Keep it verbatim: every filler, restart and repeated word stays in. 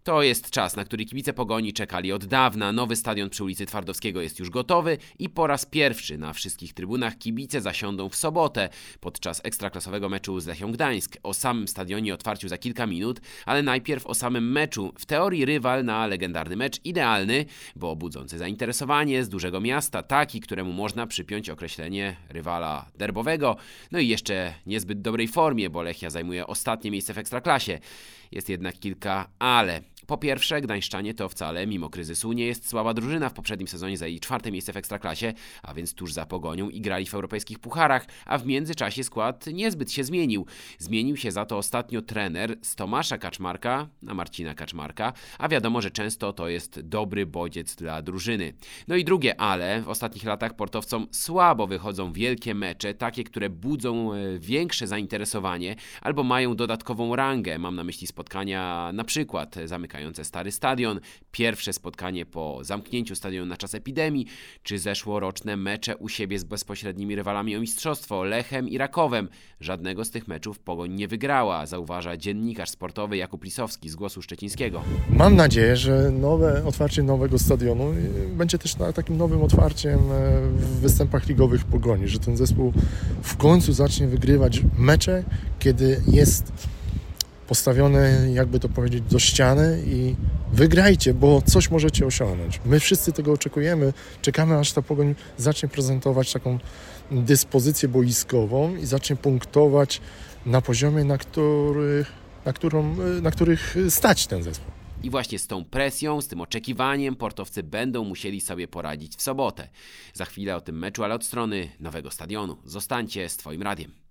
To jest czas, na który kibice Pogoni czekali od dawna. Nowy stadion przy ulicy Twardowskiego jest już gotowy i po raz pierwszy na wszystkich trybunach kibice zasiądą w sobotę podczas ekstraklasowego meczu z Lechią Gdańsk. O samym stadionie otwarciu za kilka minut, ale najpierw o samym meczu. W teorii rywal na legendarny mecz idealny, bo budzący zainteresowanie, z dużego miasta, taki, któremu można przypiąć określenie rywala derbowego. No i jeszcze niezbyt dobrej formie, bo Lechia zajmuje ostatnie miejsce w ekstraklasie. Jest jednak kilka ale. Po pierwsze, gdańszczanie to wcale, mimo kryzysu, nie jest słaba drużyna. W poprzednim sezonie zajęli czwarte miejsce w ekstraklasie, a więc tuż za Pogonią i grali w europejskich pucharach, a w międzyczasie skład niezbyt się zmienił. Zmienił się za to ostatnio trener z Tomasza Kaczmarka na Marcina Kaczmarka, a wiadomo, że często to jest dobry bodziec dla drużyny. No i drugie ale, w ostatnich latach portowcom słabo wychodzą wielkie mecze, takie, które budzą większe zainteresowanie albo mają dodatkową rangę. Mam na myśli spotkania na przykład zamykające stary stadion, pierwsze spotkanie po zamknięciu stadionu na czas epidemii, czy zeszłoroczne mecze u siebie z bezpośrednimi rywalami o mistrzostwo, Lechem i Rakowem. Żadnego z tych meczów Pogoń nie wygrała, zauważa dziennikarz sportowy Jakub Lisowski z Głosu Szczecińskiego. Mam nadzieję, że nowe otwarcie nowego stadionu będzie też takim nowym otwarciem w występach ligowych Pogoni, że ten zespół w końcu zacznie wygrywać mecze, kiedy jest postawione, jakby to powiedzieć, do ściany i wygrajcie, bo coś możecie osiągnąć. My wszyscy tego oczekujemy, czekamy, aż ta Pogoń zacznie prezentować taką dyspozycję boiskową i zacznie punktować na poziomie, na, których, na, którą, na których stać ten zespół. I właśnie z tą presją, z tym oczekiwaniem portowcy będą musieli sobie poradzić w sobotę. Za chwilę o tym meczu, ale od strony nowego stadionu. Zostańcie z Twoim radiem.